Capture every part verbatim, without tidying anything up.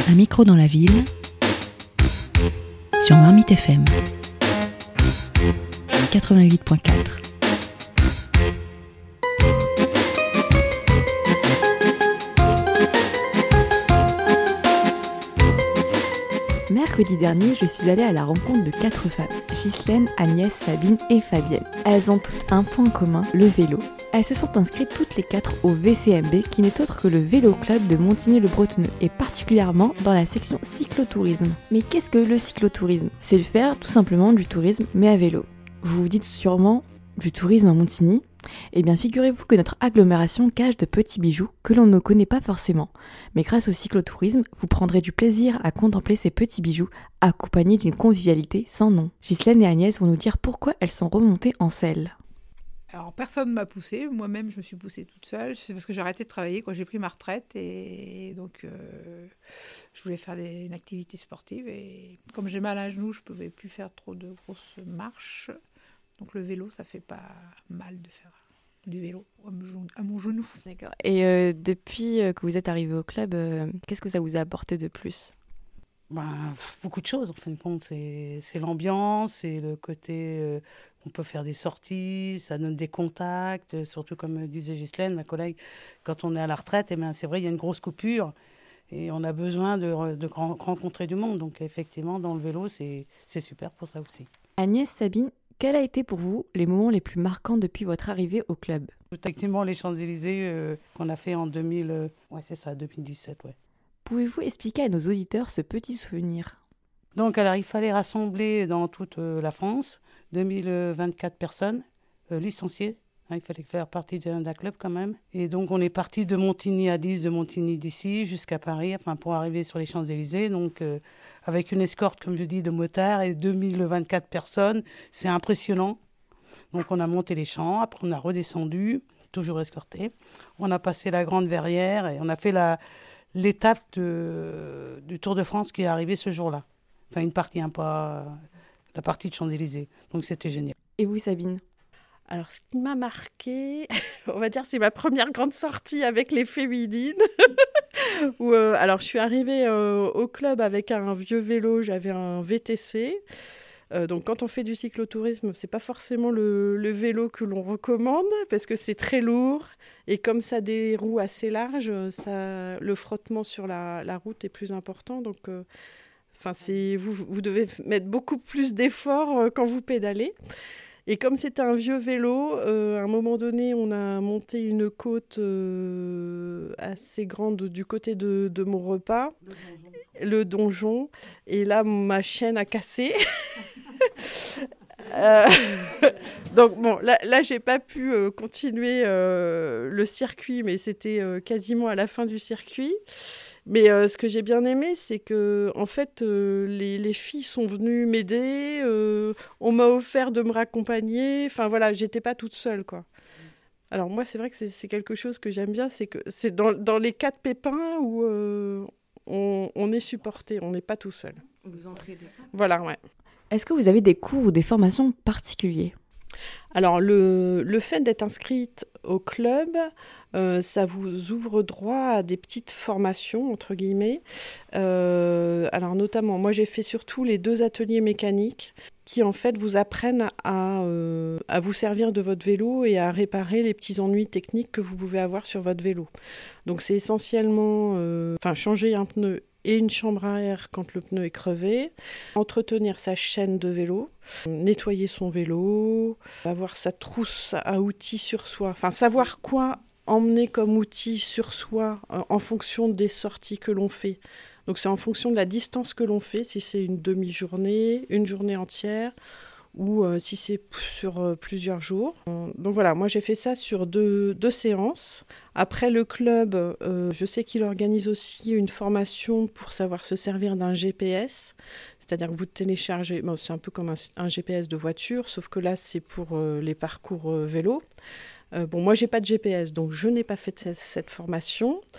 Un micro dans la ville sur Marmite F M quatre-vingt-huit point quatre. Mercredi dernier, je suis allée à la rencontre de quatre femmes, Ghislaine, Agnès, Sabine et Fabienne. Elles ont toutes un point commun, le vélo. Elles se sont inscrites toutes les quatre au V C M B, qui n'est autre que le vélo club de Montigny-le-Bretonneux, et particulièrement dans la section cyclotourisme. Mais qu'est-ce que le cyclotourisme ? C'est faire tout simplement du tourisme, mais à vélo. Vous vous dites sûrement, du tourisme à Montigny ? Eh bien, figurez-vous que notre agglomération cache de petits bijoux que l'on ne connaît pas forcément. Mais grâce au cyclotourisme, vous prendrez du plaisir à contempler ces petits bijoux, accompagnés d'une convivialité sans nom. Ghislaine et Agnès vont nous dire pourquoi elles sont remontées en selle. Alors, personne ne m'a poussée. Moi-même, je me suis poussée toute seule. C'est parce que j'ai arrêté de travailler quand j'ai pris ma retraite. Et donc, euh, je voulais faire des, une activité sportive. Et comme j'ai mal à un genou, je ne pouvais plus faire trop de grosses marches. Donc, le vélo, ça ne fait pas mal de faire du vélo à mon genou. D'accord. Et euh, depuis que vous êtes arrivée au club, euh, qu'est-ce que ça vous a apporté de plus ? Ben, beaucoup de choses, en fin de compte. C'est, c'est l'ambiance, c'est le côté... Euh, on peut faire des sorties, ça donne des contacts. Surtout, comme disait Ghislaine, ma collègue, quand on est à la retraite, eh ben, c'est vrai, il y a une grosse coupure. Et on a besoin de, de rencontrer du monde. Donc, effectivement, dans le vélo, c'est, c'est super pour ça aussi. Agnès, Sabine, quels a été pour vous les moments les plus marquants depuis votre arrivée au club ? Effectivement, les Champs-Élysées euh, qu'on a fait en deux mille... Euh, ouais, c'est ça, deux mille dix-sept, ouais. Pouvez-vous expliquer à nos auditeurs ce petit souvenir ? Donc, alors, il fallait rassembler dans toute euh, la France deux mille vingt-quatre personnes euh, licenciées. Hein, il fallait faire partie d'un, d'un club quand même. Et donc, on est parti de Montigny à dix, de Montigny d'ici jusqu'à Paris, enfin, pour arriver sur les Champs-Élysées. Donc, euh, avec une escorte, comme je dis, de motards et deux mille vingt-quatre personnes. C'est impressionnant. Donc, on a monté les champs, après on a redescendu, toujours escorté. On a passé la Grande Verrière et on a fait la, l'étape de, du Tour de France qui est arrivé ce jour-là. Enfin, une partie, hein, pas la partie de Champs-Élysées. Donc, c'était génial. Et vous, Sabine ? Alors, ce qui m'a marqué, on va dire, c'est ma première grande sortie avec les féminines. Où, euh, alors, je suis arrivée euh, au club avec un vieux vélo, j'avais un V T C. Euh, donc, quand on fait du cyclotourisme, c'est pas forcément le, le vélo que l'on recommande parce que c'est très lourd et comme ça a des roues assez larges, ça, le frottement sur la, la route est plus important. Donc, euh, enfin, c'est, vous, vous devez mettre beaucoup plus d'efforts euh, quand vous pédalez. Et comme c'était un vieux vélo, euh, à un moment donné, on a monté une côte euh, assez grande du côté de, de mon repas, le donjon. le donjon. Et là, ma chaîne a cassé. euh, donc bon, là, là j'ai pas pu euh, continuer euh, le circuit, mais c'était euh, quasiment à la fin du circuit. Mais euh, ce que j'ai bien aimé, c'est que en fait, euh, les, les filles sont venues m'aider. Euh, on m'a offert de me raccompagner. Enfin voilà, j'étais pas toute seule, quoi. Alors moi, c'est vrai que c'est, c'est quelque chose que j'aime bien, c'est que c'est dans, dans les cas de pépins où euh, on, on est supporté, on n'est pas tout seul. Vous entraidez. Voilà, ouais. Est-ce que vous avez des cours ou des formations particuliers ? Alors, le, le fait d'être inscrite au club, euh, ça vous ouvre droit à des petites formations, entre guillemets. Euh, alors, notamment, moi, j'ai fait surtout les deux ateliers mécaniques qui, en fait, vous apprennent à, euh, à vous servir de votre vélo et à réparer les petits ennuis techniques que vous pouvez avoir sur votre vélo. Donc, c'est essentiellement euh, enfin, changer un pneu et une chambre à air quand le pneu est crevé, entretenir sa chaîne de vélo, nettoyer son vélo, avoir sa trousse à outils sur soi, enfin savoir quoi emmener comme outil sur soi euh, en fonction des sorties que l'on fait. Donc c'est en fonction de la distance que l'on fait, si c'est une demi-journée, une journée entière, ou euh, si c'est p- sur euh, plusieurs jours. Euh, donc voilà, moi j'ai fait ça sur deux, deux séances. Après le club, euh, je sais qu'il organise aussi une formation pour savoir se servir d'un G P S. C'est-à-dire que vous téléchargez, bon, c'est un peu comme un, un G P S de voiture, sauf que là c'est pour euh, les parcours euh, vélo. Euh, bon, moi j'ai pas de G P S, donc je n'ai pas fait cette, cette formation.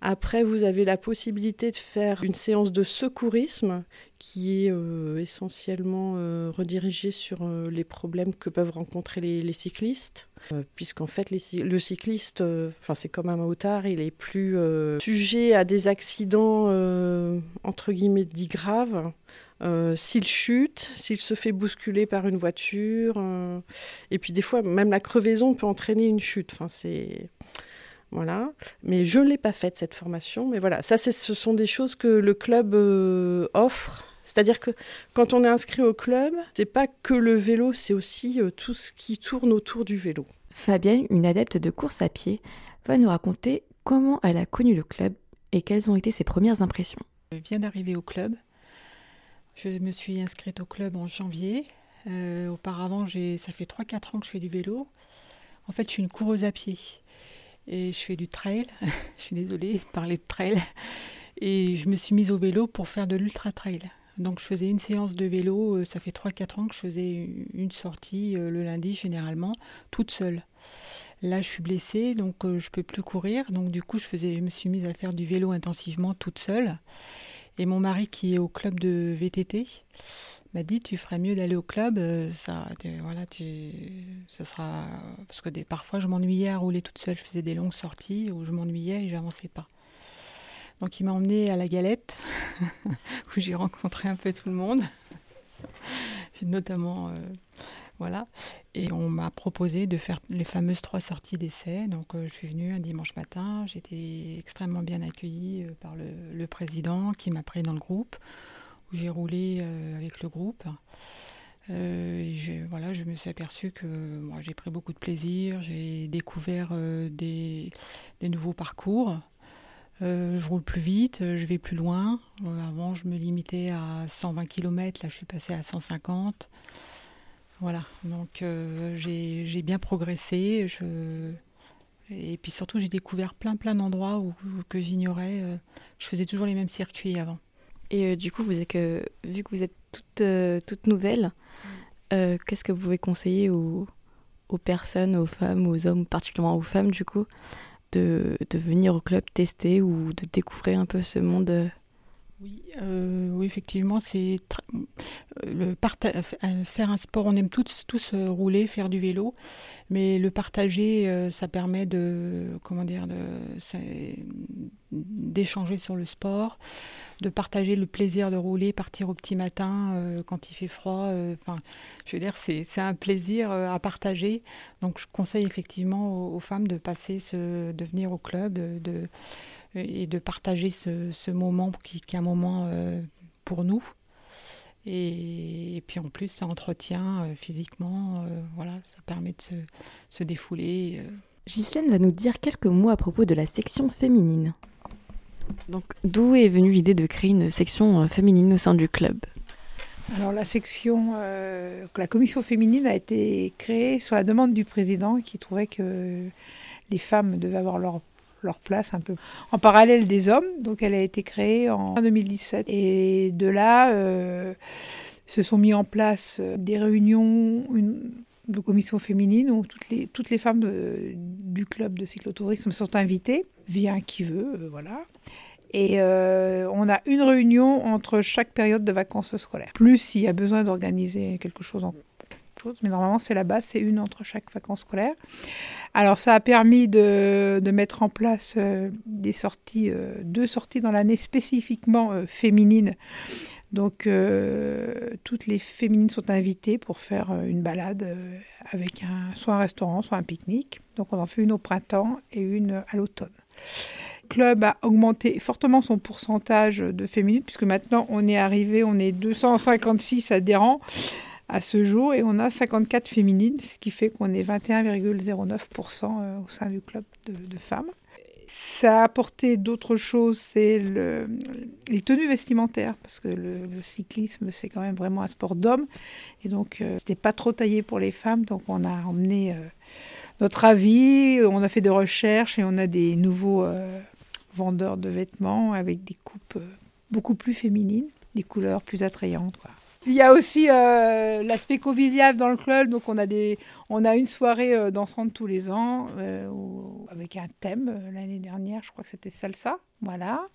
Après, vous avez la possibilité de faire une séance de secourisme qui est euh, essentiellement euh, redirigée sur euh, les problèmes que peuvent rencontrer les, les cyclistes. Euh, puisqu'en fait, les, le cycliste, euh, c'est comme un motard, il est plus euh, sujet à des accidents, euh, entre guillemets, dits graves. Euh, s'il chute, s'il se fait bousculer par une voiture. Euh, et puis des fois, même la crevaison peut entraîner une chute. Enfin, c'est... Voilà. Mais je ne l'ai pas faite, cette formation. Mais voilà, ça, c'est, ce sont des choses que le club euh, offre. C'est-à-dire que quand on est inscrit au club, c'est pas que le vélo, c'est aussi euh, tout ce qui tourne autour du vélo. Fabienne, une adepte de course à pied, va nous raconter comment elle a connu le club et quelles ont été ses premières impressions. Je viens d'arriver au club. Je me suis inscrite au club en janvier. Euh, auparavant, j'ai, ça fait trois quatre ans que je fais du vélo. En fait, je suis une coureuse à pied. Et je fais du trail. Je suis désolée de parler de trail. Et je me suis mise au vélo pour faire de l'ultra-trail. Donc je faisais une séance de vélo, ça fait trois quatre ans que je faisais une sortie euh, le lundi généralement, toute seule. Là je suis blessée, donc euh, je ne peux plus courir. Donc du coup je, faisais, je me suis mise à faire du vélo intensivement toute seule. Et mon mari qui est au club de V T T m'a dit tu ferais mieux d'aller au club, euh, ça, tu, voilà, tu, ce sera... Parce que des, parfois je m'ennuyais à rouler toute seule, je faisais des longues sorties où je m'ennuyais et je n'avançais pas. Donc il m'a emmenée à la Galette, où j'ai rencontré un peu tout le monde, notamment, euh, voilà. Et on m'a proposé de faire les fameuses trois sorties d'essai. Donc euh, je suis venue un dimanche matin, j'ai été extrêmement bien accueillie euh, par le, le président qui m'a pris dans le groupe, où j'ai roulé euh, avec le groupe. Euh, et je, voilà, je me suis aperçue que moi, j'ai pris beaucoup de plaisir, j'ai découvert euh, des, des nouveaux parcours. Euh, je roule plus vite, je vais plus loin. Euh, avant, je me limitais à cent vingt kilomètres, là, je suis passée à cent cinquante. Voilà, donc euh, j'ai, j'ai bien progressé. Je... Et puis surtout, j'ai découvert plein, plein d'endroits où, où, que j'ignorais. Euh, je faisais toujours les mêmes circuits avant. Et euh, du coup, vous êtes que, vu que vous êtes toute, euh, toute nouvelle, euh, qu'est-ce que vous pouvez conseiller aux, aux personnes, aux femmes, aux hommes, particulièrement aux femmes, du coup, De, de venir au club tester ou de découvrir un peu ce monde? Oui, euh, oui effectivement, c'est tr- le parta- faire un sport, on aime tous, tous rouler, faire du vélo, mais le partager, euh, ça permet de, comment dire, de, d'échanger sur le sport, de partager le plaisir de rouler, partir au petit matin euh, quand il fait froid. Euh, je veux dire, c'est, c'est un plaisir euh, à partager. Donc, je conseille effectivement aux, aux femmes de passer, ce, de venir au club de, de, et de partager ce, ce moment qui, qui est un moment euh, pour nous. Et, et puis en plus, ça entretient euh, physiquement. Euh, voilà, ça permet de se, se défouler. Euh. Ghislaine va nous dire quelques mots à propos de la section féminine. Donc, d'où est venue l'idée de créer une section féminine au sein du club? Alors, la section, euh, la commission féminine a été créée sur la demande du président qui trouvait que les femmes devaient avoir leur, leur place un peu en parallèle des hommes. Donc, elle a été créée en deux mille dix-sept. Et de là, euh, se sont mis en place des réunions une, de commission féminine où toutes les, toutes les femmes de, du club de cyclotourisme sont invitées. Vient qui veut, euh, voilà. Et euh, on a une réunion entre chaque période de vacances scolaires. Plus s'il y a besoin d'organiser quelque chose en chose, mais normalement c'est la base, c'est une entre chaque vacances scolaires. Alors ça a permis de, de mettre en place euh, des sorties, euh, deux sorties dans l'année spécifiquement euh, féminines. Donc euh, toutes les féminines sont invitées pour faire euh, une balade euh, avec un, soit un restaurant, soit un pique-nique. Donc on en fait une au printemps et une à l'automne. Le club a augmenté fortement son pourcentage de féminines, puisque maintenant on est arrivé, on est deux cent cinquante-six adhérents à ce jour, et on a cinquante-quatre féminines, ce qui fait qu'on est vingt et un virgule zéro neuf pour cent au sein du club de, de femmes. Ça a apporté d'autres choses, c'est le, les tenues vestimentaires, parce que le, le cyclisme, c'est quand même vraiment un sport d'hommes, et donc euh, c'était pas trop taillé pour les femmes, donc on a emmené euh, notre avis, on a fait des recherches, et on a des nouveaux euh, vendeurs de vêtements avec des coupes euh, beaucoup plus féminines, des couleurs plus attrayantes, quoi. Il y a aussi euh, l'aspect convivial dans le club. Donc, on a, des, on a une soirée euh, dansante tous les ans euh, où, avec un thème. Euh, l'année dernière, je crois que c'était salsa. Voilà.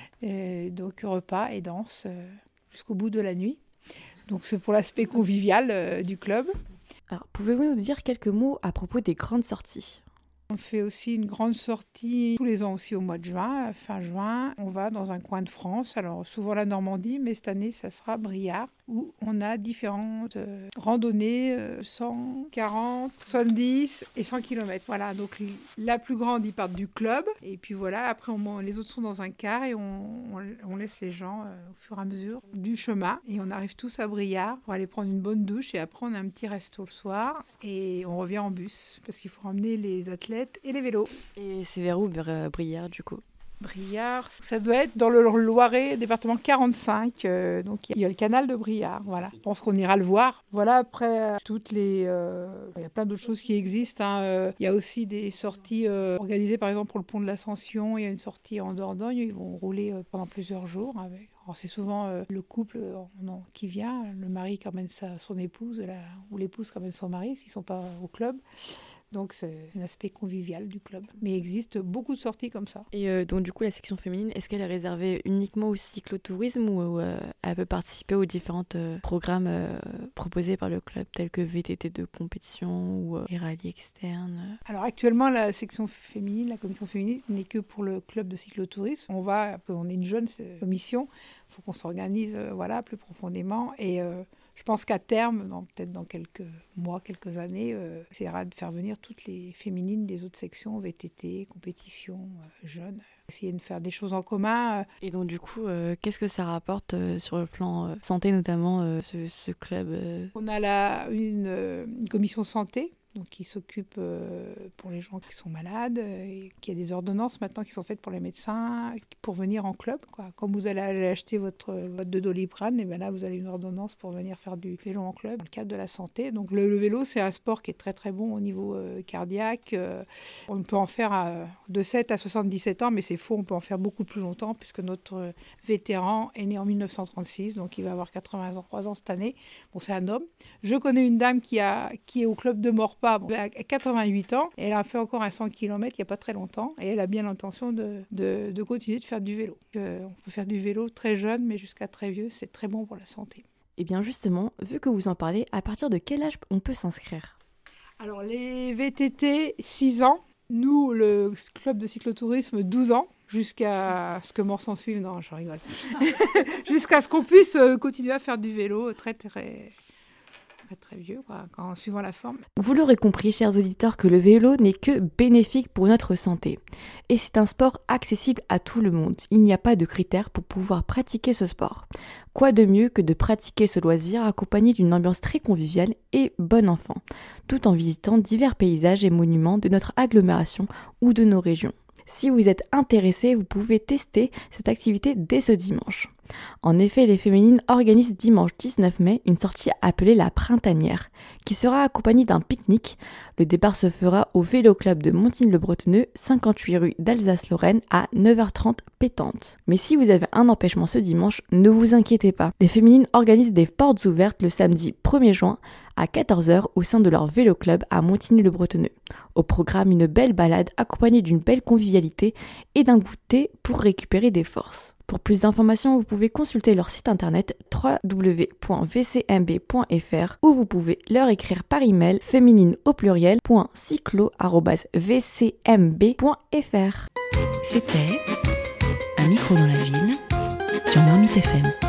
Et donc, repas et danse euh, jusqu'au bout de la nuit. Donc, c'est pour l'aspect convivial euh, du club. Alors, pouvez-vous nous dire quelques mots à propos des grandes sorties ? On fait aussi une grande sortie tous les ans aussi au mois de juin, fin juin. On va dans un coin de France, alors souvent la Normandie, mais cette année, ça sera Briare, où on a différentes euh, randonnées, euh, cent quarante, soixante-dix et cent kilomètres. Voilà, donc la plus grande, ils partent du club. Et puis voilà, après, on, les autres sont dans un car et on, on, on laisse les gens euh, au fur et à mesure du chemin. Et on arrive tous à Briare pour aller prendre une bonne douche. Et après, on a un petit resto le soir et on revient en bus parce qu'il faut ramener les athlètes et les vélos. Et c'est vers où, vers Briare, du coup ? Briare, ça doit être dans le Loiret, département quarante-cinq. Euh, donc il y a le canal de Briare. Voilà. Je pense qu'on ira le voir. Voilà, après, euh, toutes les. Euh, il y a plein d'autres choses qui existent. Hein. Euh, il y a aussi des sorties euh, organisées, par exemple, pour le pont de l'Ascension. Il y a une sortie en Dordogne. Ils vont rouler euh, pendant plusieurs jours. Avec... Alors, c'est souvent euh, le couple euh, non, qui vient, le mari qui emmène sa, son épouse, la, ou l'épouse qui emmène son mari, s'ils ne sont pas au club. Donc c'est un aspect convivial du club. Mais il existe beaucoup de sorties comme ça. Et euh, donc du coup, la section féminine, est-ce qu'elle est réservée uniquement au cyclotourisme ou euh, elle peut participer aux différents euh, programmes euh, proposés par le club, tels que V T T de compétition ou euh, les rallyes externes ? Alors actuellement, la section féminine, la commission féminine n'est que pour le club de cyclotourisme. On va, on est une jeune commission, il faut qu'on s'organise euh, voilà, plus profondément et... Euh, Je pense qu'à terme, dans, peut-être dans quelques mois, quelques années, euh, on essaiera de faire venir toutes les féminines des autres sections, V T T, compétition, euh, jeunes, essayer de faire des choses en commun. Et donc du coup, euh, qu'est-ce que ça rapporte euh, sur le plan euh, santé notamment, euh, ce, ce club euh... On a là une, euh, une commission santé. Donc, qui s'occupe euh, pour les gens qui sont malades, euh, et qu'il y a des ordonnances maintenant qui sont faites pour les médecins pour venir en club. Quoi. Quand vous allez aller acheter votre boîte de Doliprane, et bien là, vous avez une ordonnance pour venir faire du vélo en club, dans le cadre de la santé. Donc, le, le vélo, c'est un sport qui est très, très bon au niveau euh, cardiaque. Euh, on peut en faire à, de sept à soixante-dix-sept ans, mais c'est faux, on peut en faire beaucoup plus longtemps, puisque notre vétéran est né en mille neuf cent trente-six, donc il va avoir quatre-vingt-trois ans cette année. Bon, c'est un homme. Je connais une dame qui, a, qui est au club de Maurepas, bon, à quatre-vingt-huit ans, et elle a fait encore un cent kilomètres il n'y a pas très longtemps, et elle a bien l'intention de, de, de continuer de faire du vélo. Euh, on peut faire du vélo très jeune, mais jusqu'à très vieux, c'est très bon pour la santé. Et bien justement, vu que vous en parlez, à partir de quel âge on peut s'inscrire ? Alors les V T T, six ans, nous, le club de cyclotourisme, douze ans, jusqu'à ce que mort s'en suive, non, je rigole, jusqu'à ce qu'on puisse continuer à faire du vélo très très... très très vieux, quoi, en suivant la forme. Vous l'aurez compris, chers auditeurs, que le vélo n'est que bénéfique pour notre santé. Et c'est un sport accessible à tout le monde. Il n'y a pas de critères pour pouvoir pratiquer ce sport. Quoi de mieux que de pratiquer ce loisir accompagné d'une ambiance très conviviale et bon enfant, tout en visitant divers paysages et monuments de notre agglomération ou de nos régions. Si vous êtes intéressé, vous pouvez tester cette activité dès ce dimanche. En effet, les féminines organisent dimanche dix-neuf mai une sortie appelée la Printanière, qui sera accompagnée d'un pique-nique. Le départ se fera au Vélo Club de Montigny-le-Bretonneux, cinquante-huit rue d'Alsace-Lorraine à neuf heures trente pétante. Mais si vous avez un empêchement ce dimanche, ne vous inquiétez pas. Les féminines organisent des portes ouvertes le samedi premier juin à quatorze heures au sein de leur Vélo Club à Montigny-le-Bretonneux. Au programme, une belle balade accompagnée d'une belle convivialité et d'un goûter pour récupérer des forces. Pour plus d'informations, vous pouvez consulter leur site internet w w w point v c m b point f r ou vous pouvez leur écrire par email féminine au pluriel .cyclo arobase v c m b point f r. C'était Un micro dans la ville sur Marmite F M.